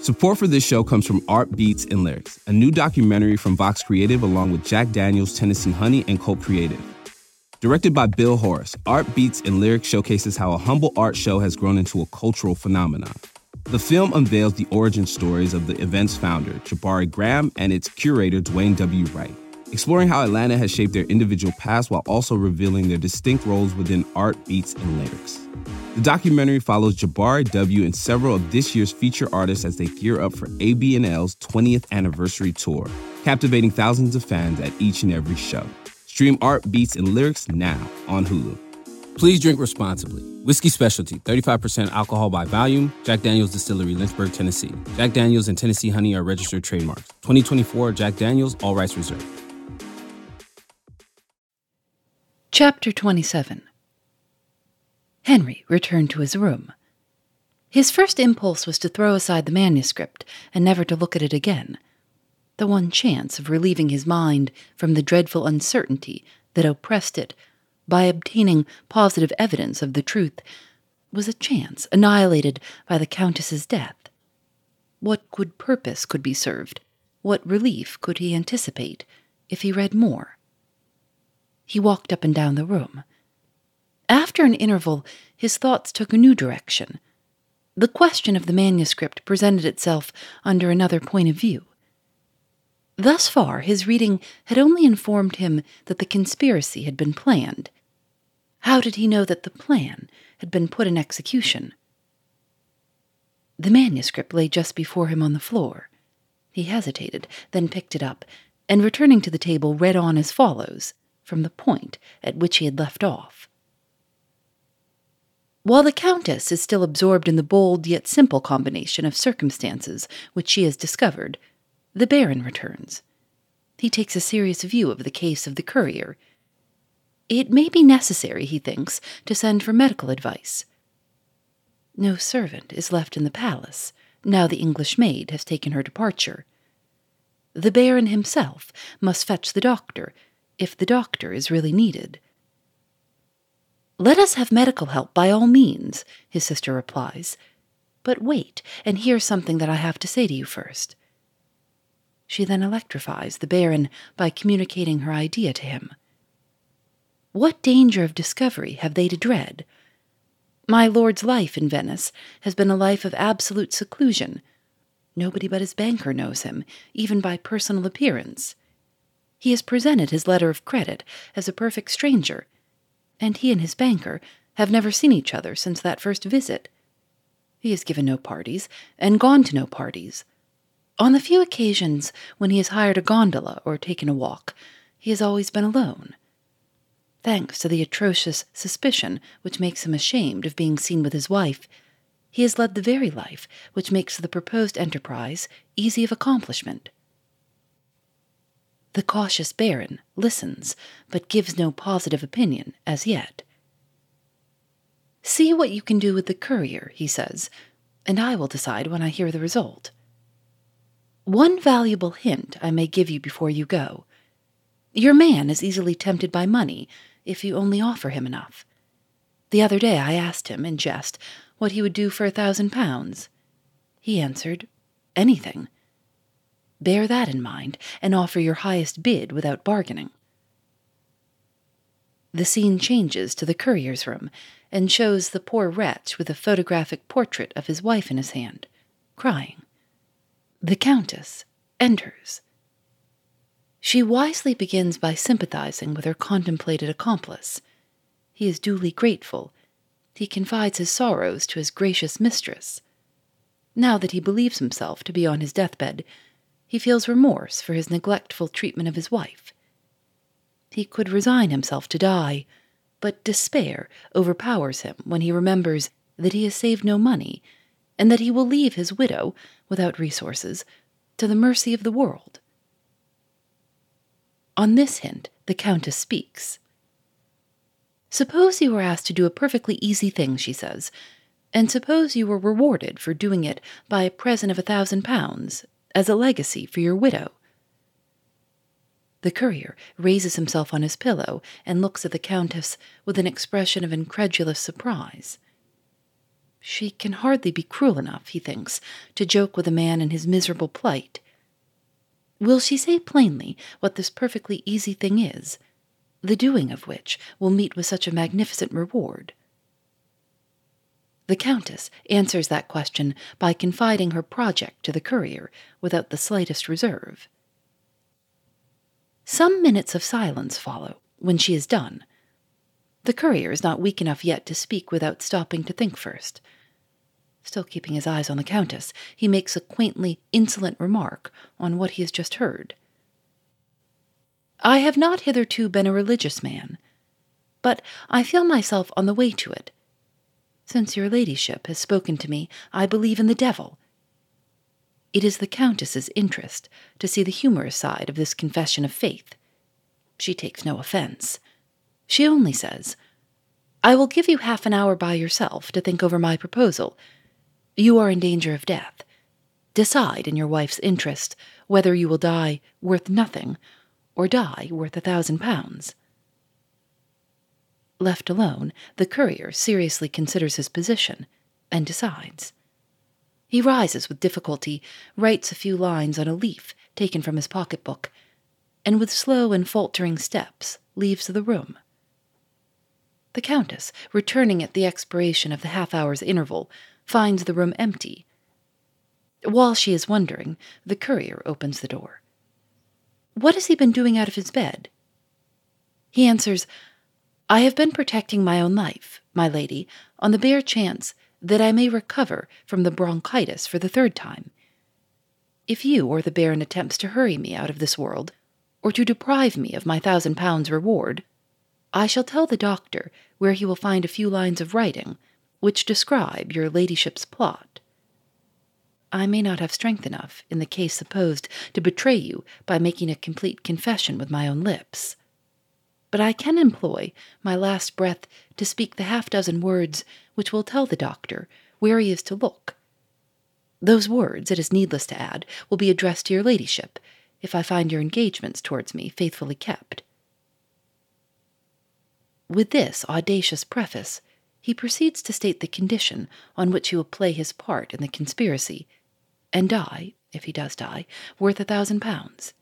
Support for this show comes from Art Beats and Lyrics, a new documentary from Vox Creative along with Jack Daniels, Tennessee Honey, and Cult Creative. Directed by Bill Horace, Art Beats and Lyrics showcases how a humble art show has grown into a cultural phenomenon. The film unveils the origin stories of the event's founder, Jabari Graham, and its curator, Dwayne W. Wright, exploring how Atlanta has shaped their individual paths while also revealing their distinct roles within Art Beats and Lyrics. The documentary follows Jabari W. and several of this year's feature artists as they gear up for ABNL's 20th anniversary tour, captivating thousands of fans at each and every show. Stream Art Beats and Lyrics now on Hulu. Please drink responsibly. Whiskey Specialty, 35% alcohol by volume. Jack Daniels Distillery, Lynchburg, Tennessee. Jack Daniels and Tennessee Honey are registered trademarks. 2024 Jack Daniels, all rights reserved. Chapter 27. Henry returned to his room. His first impulse was to throw aside the manuscript and never to look at it again. The one chance of relieving his mind from the dreadful uncertainty that oppressed it by obtaining positive evidence of the truth was a chance annihilated by the Countess's death. What good purpose could be served? What relief could he anticipate if he read more? He walked up and down the room. After an interval, his thoughts took a new direction. The question of the manuscript presented itself under another point of view. Thus far, his reading had only informed him that the conspiracy had been planned. How did he know that the plan had been put in execution? The manuscript lay just before him on the floor. He hesitated, then picked it up, and returning to the table read on as follows, from the point at which he had left off. While the Countess is still absorbed in the bold yet simple combination of circumstances which she has discovered, the Baron returns. He takes a serious view of the case of the courier. It may be necessary, he thinks, to send for medical advice. No servant is left in the palace, now the English maid has taken her departure. The Baron himself must fetch the doctor, if the doctor is really needed. "Let us have medical help by all means," his sister replies. "But wait and hear something that I have to say to you first." She then electrifies the Baron by communicating her idea to him. What danger of discovery have they to dread? My lord's life in Venice has been a life of absolute seclusion. Nobody but his banker knows him, even by personal appearance. He has presented his letter of credit as a perfect stranger, and he and his banker have never seen each other since that first visit. He has given no parties, and gone to no parties. On the few occasions when he has hired a gondola or taken a walk, he has always been alone. Thanks to the atrocious suspicion which makes him ashamed of being seen with his wife, he has led the very life which makes the proposed enterprise easy of accomplishment. The cautious Baron listens, but gives no positive opinion as yet. "See what you can do with the courier," he says, "and I will decide when I hear the result. One valuable hint I may give you before you go. Your man is easily tempted by money, if you only offer him enough. The other day I asked him, in jest, what he would do for £1,000. He answered, 'Anything.' Bear that in mind, and offer your highest bid without bargaining." The scene changes to the courier's room, and shows the poor wretch with a photographic portrait of his wife in his hand, crying. The Countess enters. She wisely begins by sympathizing with her contemplated accomplice. He is duly grateful. He confides his sorrows to his gracious mistress. Now that he believes himself to be on his deathbed, he feels remorse for his neglectful treatment of his wife. He could resign himself to die, but despair overpowers him when he remembers that he has saved no money, and that he will leave his widow, without resources, to the mercy of the world. On this hint, the Countess speaks. "Suppose you were asked to do a perfectly easy thing," she says, "and suppose you were rewarded for doing it by a present of £1,000 as a legacy for your widow." The courier raises himself on his pillow and looks at the Countess with an expression of incredulous surprise. She can hardly be cruel enough, he thinks, to joke with a man in his miserable plight. Will she say plainly what this perfectly easy thing is, the doing of which will meet with such a magnificent reward? The Countess answers that question by confiding her project to the courier without the slightest reserve. Some minutes of silence follow when she is done. The courier is not weak enough yet to speak without stopping to think first. Still keeping his eyes on the Countess, he makes a quaintly insolent remark on what he has just heard. "I have not hitherto been a religious man, but I feel myself on the way to it. Since your ladyship has spoken to me, I believe in the devil." It is the Countess's interest to see the humorous side of this confession of faith. She takes no offense. She only says, "I will give you half an hour by yourself to think over my proposal. You are in danger of death. Decide in your wife's interest whether you will die worth nothing or die worth £1,000. Left alone, the courier seriously considers his position and decides. He rises with difficulty, writes a few lines on a leaf taken from his pocketbook, and with slow and faltering steps leaves the room. The Countess, returning at the expiration of the half-hour's interval, finds the room empty. While she is wondering, the courier opens the door. What has he been doing out of his bed? He answers, "I have been protecting my own life, my lady, on the bare chance that I may recover from the bronchitis for the third time. If you or the Baron attempts to hurry me out of this world, or to deprive me of my £1,000 reward, I shall tell the doctor where he will find a few lines of writing which describe your ladyship's plot. I may not have strength enough, in the case supposed, to betray you by making a complete confession with my own lips. But I can employ my last breath to speak the half-dozen words which will tell the doctor where he is to look. Those words, it is needless to add, will be addressed to your ladyship, if I find your engagements towards me faithfully kept." With this audacious preface, he proceeds to state the condition on which he will play his part in the conspiracy, and die, if he does die, worth £1,000.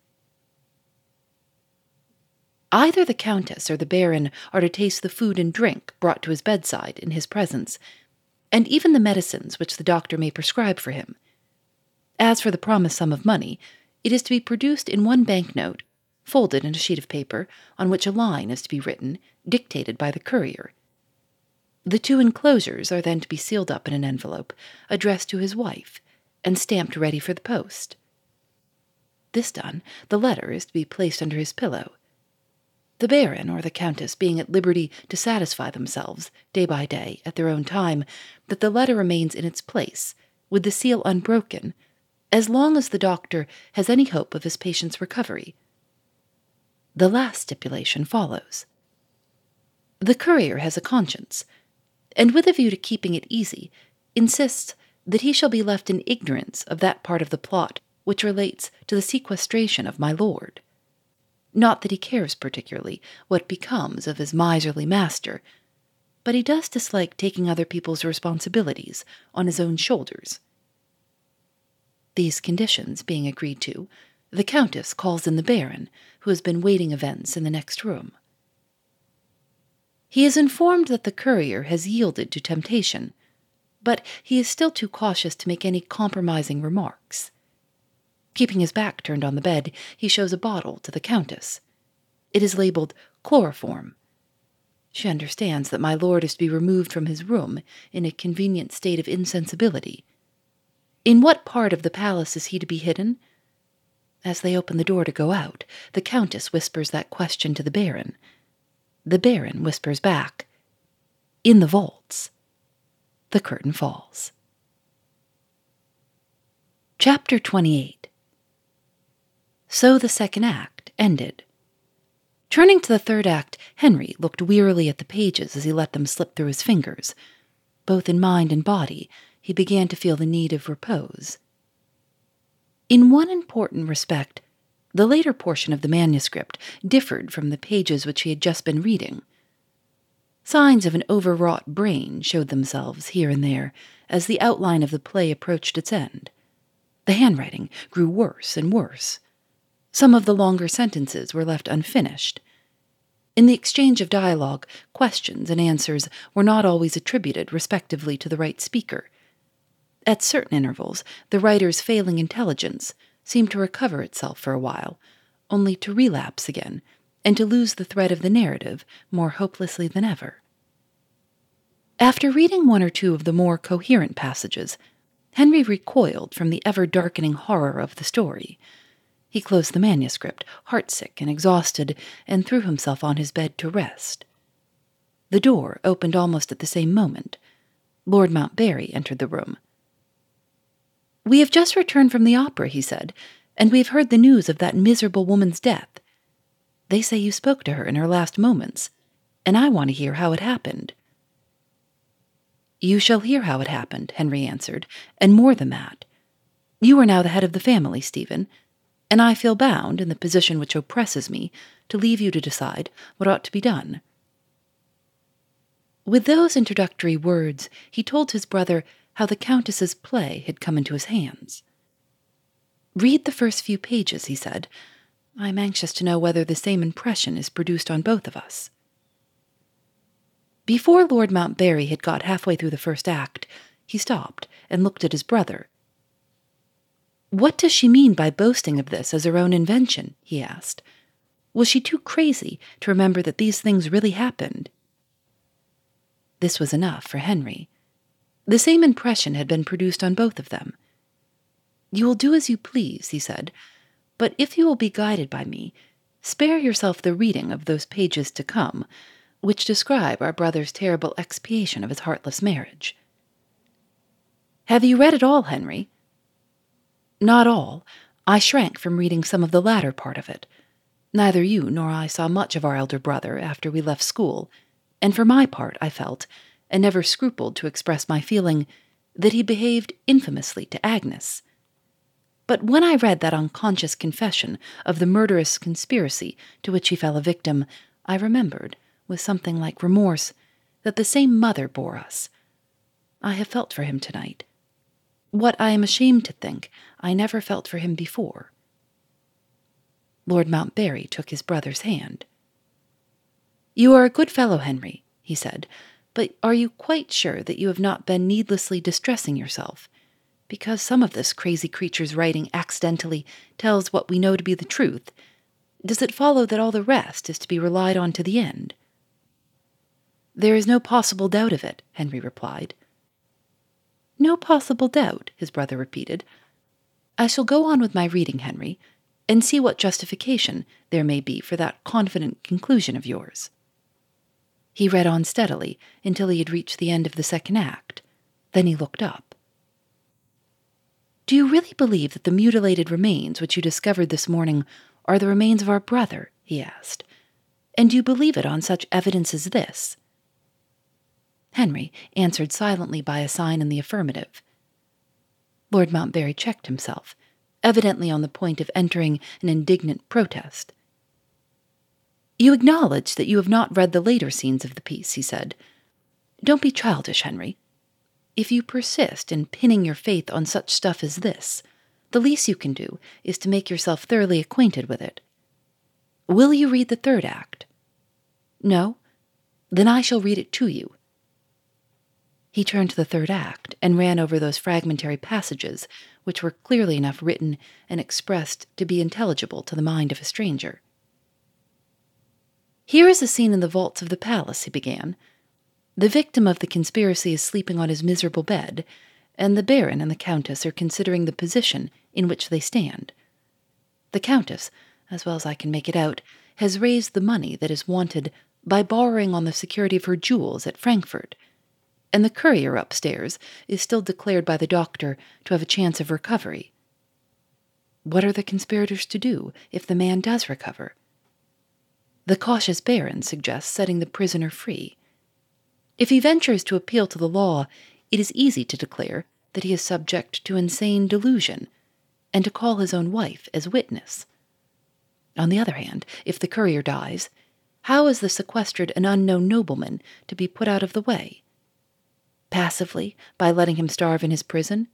Either the Countess or the Baron are to taste the food and drink brought to his bedside in his presence, and even the medicines which the doctor may prescribe for him. As for the promised sum of money, it is to be produced in one banknote, folded in a sheet of paper, on which a line is to be written, dictated by the courier. The two enclosures are then to be sealed up in an envelope, addressed to his wife, and stamped ready for the post. This done, the letter is to be placed under his pillow. The Baron or the Countess being at liberty to satisfy themselves, day by day, at their own time, that the letter remains in its place, with the seal unbroken, as long as the doctor has any hope of his patient's recovery. The last stipulation follows. The courier has a conscience, and with a view to keeping it easy, insists that he shall be left in ignorance of that part of the plot which relates to the sequestration of my lord. Not that he cares particularly what becomes of his miserly master, but he does dislike taking other people's responsibilities on his own shoulders. These conditions being agreed to, the Countess calls in the Baron, who has been waiting events in the next room. He is informed that the courier has yielded to temptation, but he is still too cautious to make any compromising remarks. Keeping his back turned on the bed, he shows a bottle to the Countess. It is labeled chloroform. She understands that my lord is to be removed from his room in a convenient state of insensibility. In what part of the palace is he to be hidden? As they open the door to go out, the Countess whispers that question to the Baron. The Baron whispers back, "In the vaults." The curtain falls. Chapter 28. So the second act ended. Turning to the third act, Henry looked wearily at the pages as he let them slip through his fingers. Both in mind and body, he began to feel the need of repose. In one important respect, the later portion of the manuscript differed from the pages which he had just been reading. Signs of an overwrought brain showed themselves here and there as the outline of the play approached its end. The handwriting grew worse and worse. Some of the longer sentences were left unfinished. In the exchange of dialogue, questions and answers were not always attributed respectively to the right speaker. At certain intervals, the writer's failing intelligence seemed to recover itself for a while, only to relapse again, and to lose the thread of the narrative more hopelessly than ever. After reading one or two of the more coherent passages, Henry recoiled from the ever-darkening horror of the story. He closed the manuscript, heartsick and exhausted, and threw himself on his bed to rest. The door opened almost at the same moment. Lord Mountbarry entered the room. "We have just returned from the opera," he said, "and we have heard the news of that miserable woman's death. They say you spoke to her in her last moments, and I want to hear how it happened." "You shall hear how it happened," Henry answered, "and more than that. You are now the head of the family, Stephen, and I feel bound, in the position which oppresses me, to leave you to decide what ought to be done." With those introductory words, he told his brother how the Countess's play had come into his hands. "Read the first few pages," he said. "I am anxious to know whether the same impression is produced on both of us." Before Lord Mountbarry had got halfway through the first act, he stopped and looked at his brother. "What does she mean by boasting of this as her own invention?" he asked. "Was she too crazy to remember that these things really happened?" This was enough for Henry. The same impression had been produced on both of them. "You will do as you please," he said, "but if you will be guided by me, spare yourself the reading of those pages to come, which describe our brother's terrible expiation of his heartless marriage." "Have you read it all, Henry?" "Not all. I shrank from reading some of the latter part of it. Neither you nor I saw much of our elder brother after we left school, and for my part I felt, and never scrupled to express my feeling, that he behaved infamously to Agnes. But when I read that unconscious confession of the murderous conspiracy to which he fell a victim, I remembered, with something like remorse, that the same mother bore us. I have felt for him tonight. What I am ashamed to think I never felt for him before." Lord Mountbarry took his brother's hand. "You are a good fellow, Henry," he said, "but are you quite sure that you have not been needlessly distressing yourself? Because some of this crazy creature's writing accidentally tells what we know to be the truth, does it follow that all the rest is to be relied on to the end?" "There is no possible doubt of it," Henry replied. "No possible doubt," his brother repeated. "I shall go on with my reading, Henry, and see what justification there may be for that confident conclusion of yours." He read on steadily until he had reached the end of the second act. Then he looked up. "Do you really believe that the mutilated remains which you discovered this morning are the remains of our brother?" he asked. "And do you believe it on such evidence as this?" Henry answered silently by a sign in the affirmative. Lord Mountbarry checked himself, evidently on the point of entering an indignant protest. "You acknowledge that you have not read the later scenes of the piece," he said. "Don't be childish, Henry. If you persist in pinning your faith on such stuff as this, the least you can do is to make yourself thoroughly acquainted with it. Will you read the third act? No? Then I shall read it to you." He turned to the third act and ran over those fragmentary passages which were clearly enough written and expressed to be intelligible to the mind of a stranger. "Here is a scene in the vaults of the palace," he began. "The victim of the conspiracy is sleeping on his miserable bed, and the Baron and the Countess are considering the position in which they stand. The Countess, as well as I can make it out, has raised the money that is wanted by borrowing on the security of her jewels at Frankfurt, and the courier upstairs is still declared by the doctor to have a chance of recovery. What are the conspirators to do if the man does recover? The cautious Baron suggests setting the prisoner free. If he ventures to appeal to the law, it is easy to declare that he is subject to insane delusion, and to call his own wife as witness. On the other hand, if the courier dies, How is the sequestered and unknown nobleman to be put out of the way? Passively, by letting him starve in his prison?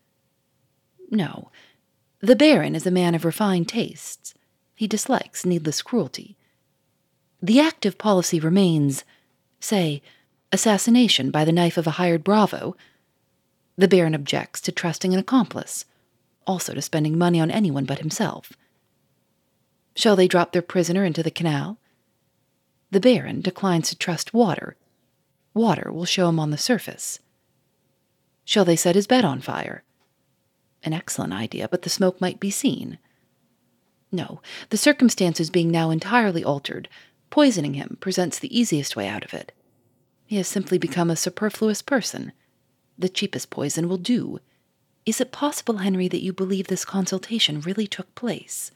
No. The Baron is a man of refined tastes. He dislikes needless cruelty. The active policy remains, say, assassination by the knife of a hired bravo. The Baron objects to trusting an accomplice, also to spending money on anyone but himself. Shall they drop their prisoner into the canal? The Baron declines to trust water. Water will show him on the surface. Shall they set his bed on fire? An excellent idea, but the smoke might be seen. No, the circumstances being now entirely altered, poisoning him presents the easiest way out of it. He has simply become a superfluous person. The cheapest poison will do. Is it possible, Henry, that you believe this consultation really took place?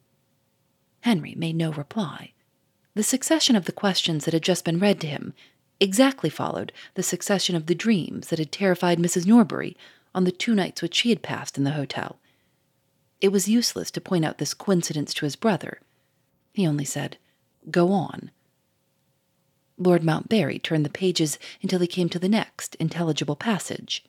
Henry made no reply. The succession of the questions that had just been read to him exactly followed the succession of the dreams that had terrified Mrs. Norbury on the 2 nights which she had passed in the hotel. It was useless to point out this coincidence to his brother. He only said, "Go on." Lord Mountbarry turned the pages until he came to the next intelligible passage.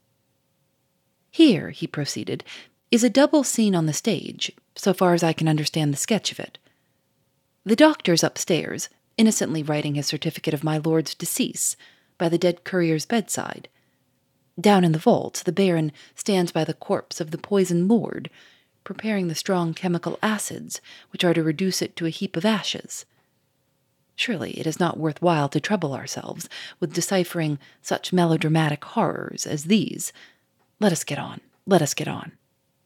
"Here," he proceeded, "is a double scene on the stage, so far as I can understand the sketch of it. The doctor's upstairs, innocently writing his certificate of my lord's decease by the dead courier's bedside. Down in the vault, the Baron stands by the corpse of the poisoned lord, preparing the strong chemical acids which are to reduce it to a heap of ashes. Surely it is not worth while to trouble ourselves with deciphering such melodramatic horrors as these. Let us get on. Let us get on."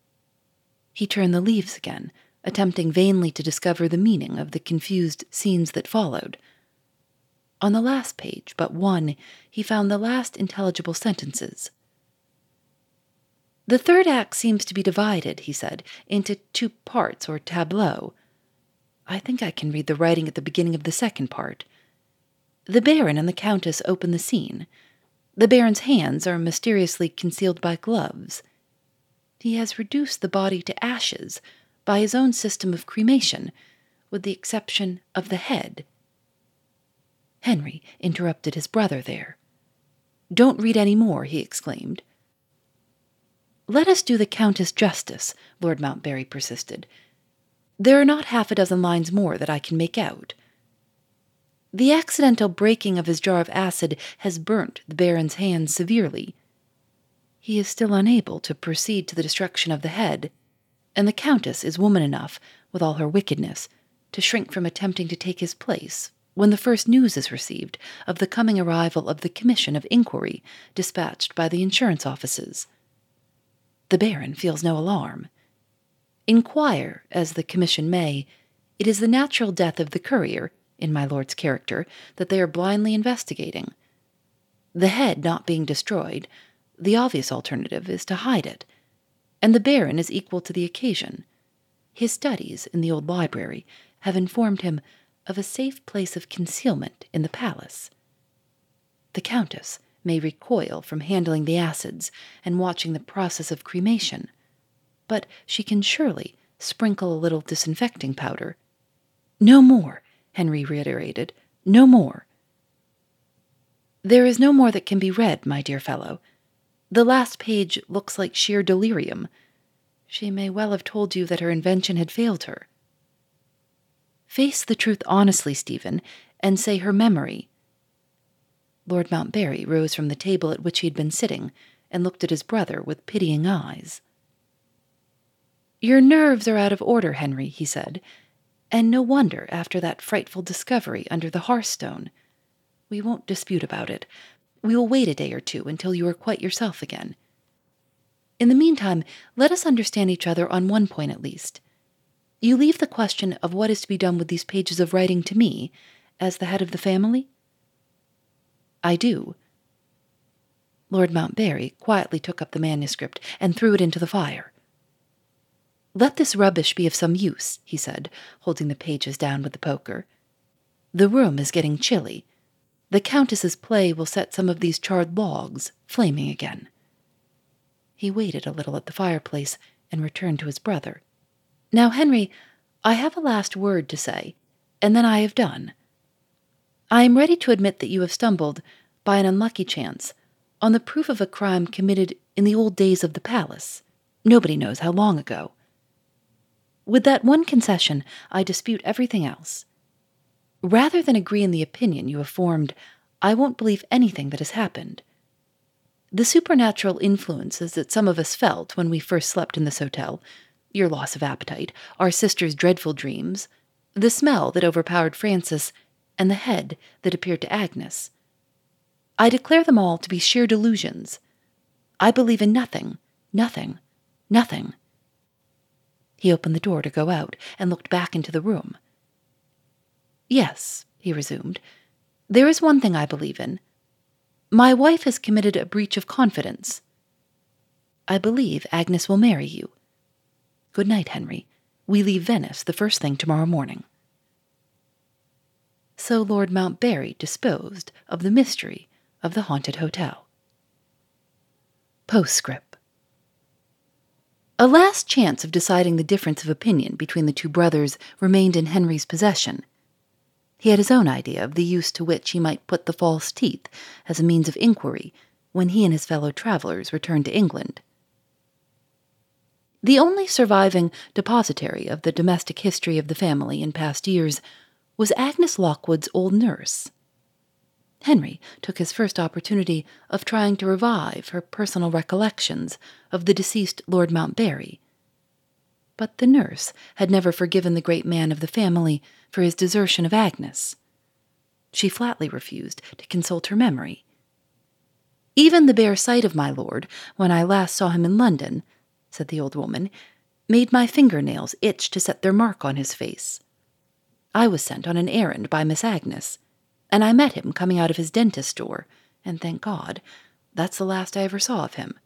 He turned the leaves again, attempting vainly to discover the meaning of the confused scenes that followed. On the last page but one, he found the last intelligible sentences. "The third act seems to be divided," he said, "into 2 parts or tableaux. I think I can read the writing at the beginning of the second part. The Baron and the Countess open the scene. The Baron's hands are mysteriously concealed by gloves. He has reduced the body to ashes by his own system of cremation, with the exception of the head." Henry interrupted his brother there. "Don't read any more," he exclaimed. "Let us do the Countess justice," Lord Mountbarry persisted. "There are not 6 lines more that I can make out. The accidental breaking of his jar of acid has burnt the Baron's hands severely. He is still unable to proceed to the destruction of the head, and the Countess is woman enough, with all her wickedness, to shrink from attempting to take his place when the first news is received of the coming arrival of the commission of inquiry dispatched by the insurance offices. The Baron feels no alarm. Inquire as the commission may, it is the natural death of the courier, in my lord's character, that they are blindly investigating. The head not being destroyed, the obvious alternative is to hide it, and the Baron is equal to the occasion. His studies in the old library have informed him of a safe place of concealment in the palace. The Countess may recoil from handling the acids and watching the process of cremation, but she can surely sprinkle a little disinfecting powder. No more, Henry reiterated, no more. There is no more that can be read, my dear fellow. The last page looks like sheer delirium. She may well have told you that her invention had failed her. Face the truth honestly, Stephen, and say her memory. Lord Mountbarry rose from the table at which he had been sitting and looked at his brother with pitying eyes. Your nerves are out of order, Henry, he said, and no wonder after that frightful discovery under the hearthstone. We won't dispute about it. We will wait a day or 2 until you are quite yourself again. In the meantime, let us understand each other on one point at least. You leave the question of what is to be done with these pages of writing to me, as the head of the family? I do. Lord Mountbarry quietly took up the manuscript and threw it into the fire. Let this rubbish be of some use, he said, holding the pages down with the poker. The room is getting chilly. The Countess's play will set some of these charred logs flaming again. He waited a little at the fireplace and returned to his brother. Now, Henry, I have a last word to say, and then I have done. I am ready to admit that you have stumbled, by an unlucky chance, on the proof of a crime committed in the old days of the palace. Nobody knows how long ago. With that one concession, I dispute everything else. Rather than agree in the opinion you have formed, I won't believe anything that has happened. The supernatural influences that some of us felt when we first slept in this hotel, your loss of appetite, our sister's dreadful dreams, the smell that overpowered Francis, and the head that appeared to Agnes. I declare them all to be sheer delusions. I believe in nothing, nothing, nothing. He opened the door to go out and looked back into the room. Yes, he resumed, there is one thing I believe in. My wife has committed a breach of confidence. I believe Agnes will marry you. Good night, Henry. We leave Venice the first thing tomorrow morning. So Lord Mountbarry disposed of the mystery of the haunted hotel. Postscript. A last chance of deciding the difference of opinion between the two brothers remained in Henry's possession. He had his own idea of the use to which he might put the false teeth as a means of inquiry when he and his fellow travelers returned to England. The only surviving depositary of the domestic history of the family in past years was Agnes Lockwood's old nurse. Henry took his first opportunity of trying to revive her personal recollections of the deceased Lord Mountbarry. But the nurse had never forgiven the great man of the family for his desertion of Agnes. She flatly refused to consult her memory. Even the bare sight of my lord, when I last saw him in London, said the old woman, made my fingernails itch to set their mark on his face. I was sent on an errand by Miss Agnes, and I met him coming out of his dentist's door, and thank God, that's the last I ever saw of him.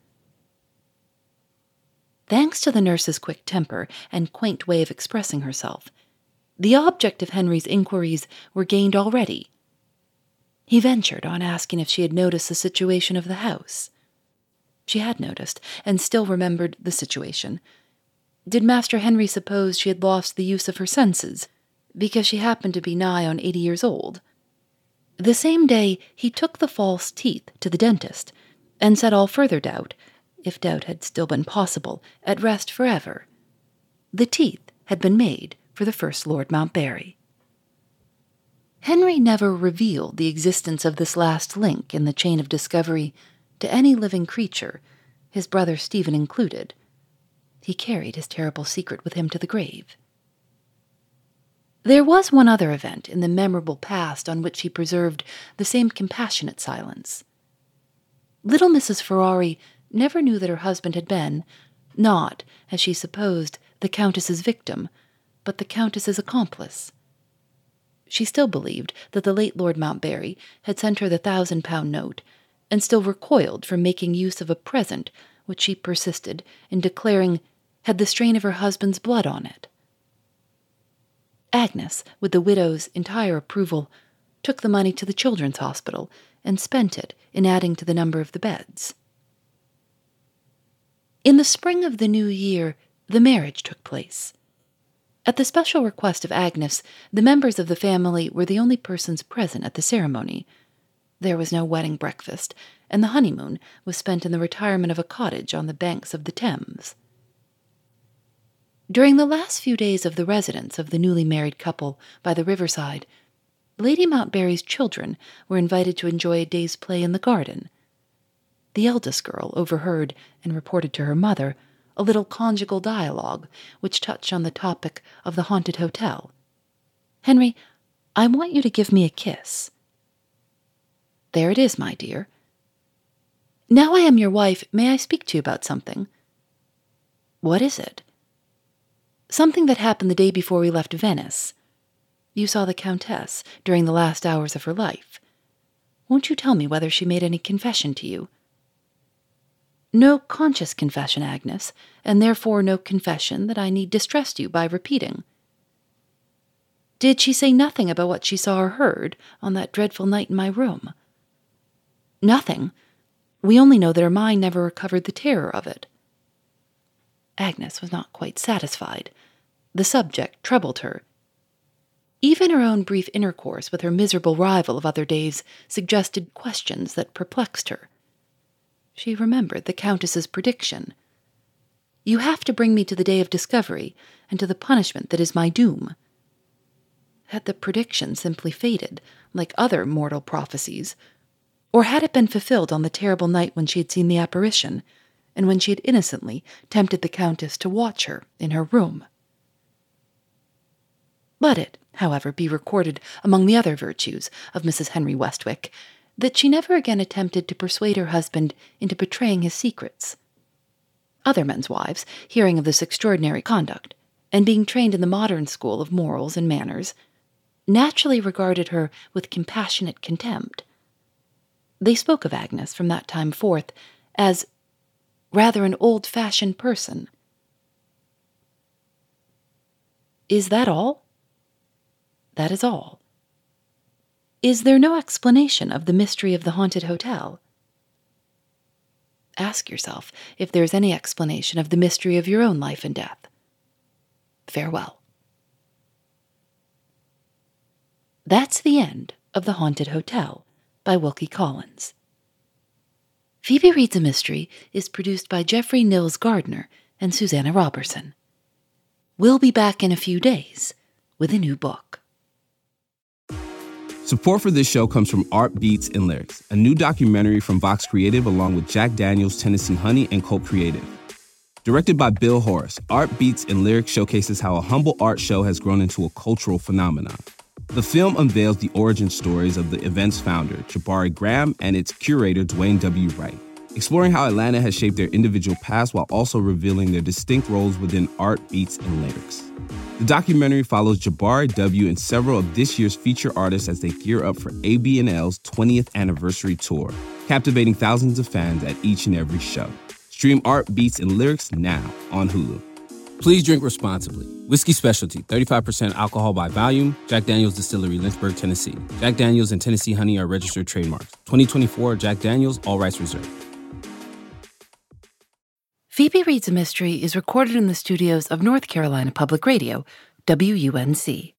Thanks to the nurse's quick temper and quaint way of expressing herself, the object of Henry's inquiries were gained already. He ventured on asking if she had noticed the situation of the house. She had noticed, and still remembered the situation. Did Master Henry suppose she had lost the use of her senses, because she happened to be nigh on 80 years old? The same day he took the false teeth to the dentist, and set all further doubt, if doubt had still been possible, at rest forever. The teeth had been made for the first Lord Mountbarry. Henry never revealed the existence of this last link in the chain of discovery to any living creature, his brother Stephen included. He carried his terrible secret with him to the grave. There was one other event in the memorable past on which he preserved the same compassionate silence. Little Mrs. Ferrari never knew that her husband had been, not, as she supposed, the Countess's victim, but the Countess's accomplice. She still believed that the late Lord Mountbarry had sent her the £1,000 note, and still recoiled from making use of a present which she persisted in declaring had the strain of her husband's blood on it. Agnes, with the widow's entire approval, took the money to the Children's Hospital and spent it in adding to the number of the beds. In the spring of the new year, the marriage took place. At the special request of Agnes, the members of the family were the only persons present at the ceremony. There was no wedding breakfast, and the honeymoon was spent in the retirement of a cottage on the banks of the Thames. During the last few days of the residence of the newly married couple by the riverside, Lady Mountbarry's children were invited to enjoy a day's play in the garden. The eldest girl overheard and reported to her mother a little conjugal dialogue which touched on the topic of the haunted hotel. "Henry, I want you to give me a kiss." "There it is, my dear." "Now I am your wife, may I speak to you about something?" "What is it?" "Something that happened the day before we left Venice. You saw the Countess during the last hours of her life. Won't you tell me whether she made any confession to you?" "No conscious confession, Agnes, and therefore no confession that I need distress you by repeating." "Did she say nothing about what she saw or heard on that dreadful night in my room?" "Nothing. We only know that her mind never recovered the terror of it." Agnes was not quite satisfied. The subject troubled her. Even her own brief intercourse with her miserable rival of other days suggested questions that perplexed her. She remembered the Countess's prediction. "You have to bring me to the day of discovery and to the punishment that is my doom." Had the prediction simply faded, like other mortal prophecies? Or had it been fulfilled on the terrible night when she had seen the apparition, and when she had innocently tempted the Countess to watch her in her room? Let it, however, be recorded among the other virtues of Mrs. Henry Westwick that she never again attempted to persuade her husband into betraying his secrets. Other men's wives, hearing of this extraordinary conduct, and being trained in the modern school of morals and manners, naturally regarded her with compassionate contempt. They spoke of Agnes from that time forth as rather an old-fashioned person. Is that all? That is all. Is there no explanation of the mystery of the haunted hotel? Ask yourself if there is any explanation of the mystery of your own life and death. Farewell. That's the end of The Haunted Hotel by Wilkie Collins. Phoebe Reads a Mystery is produced by Jeffrey Nils Gardner and Susanna Robertson. We'll be back in a few days with a new book. Support for this show comes from Art Beats and Lyrics, a new documentary from Vox Creative along with Jack Daniels, Tennessee Honey, and Colt Creative. Directed by Bill Horace, Art Beats and Lyrics showcases how a humble art show has grown into a cultural phenomenon. The film unveils the origin stories of the event's founder, Jabari Graham, and its curator, Dwayne W. Wright, exploring how Atlanta has shaped their individual paths while also revealing their distinct roles within Art Beats and Lyrics. The documentary follows Jabari W. and several of this year's feature artists as they gear up for AB&L's 20th anniversary tour, captivating thousands of fans at each and every show. Stream Art Beats and Lyrics now on Hulu. Please drink responsibly. Whiskey Specialty, 35% alcohol by volume. Jack Daniel's Distillery, Lynchburg, Tennessee. Jack Daniel's and Tennessee Honey are registered trademarks. 2024 Jack Daniel's, all rights reserved. Phoebe Reads a Mystery is recorded in the studios of North Carolina Public Radio, WUNC.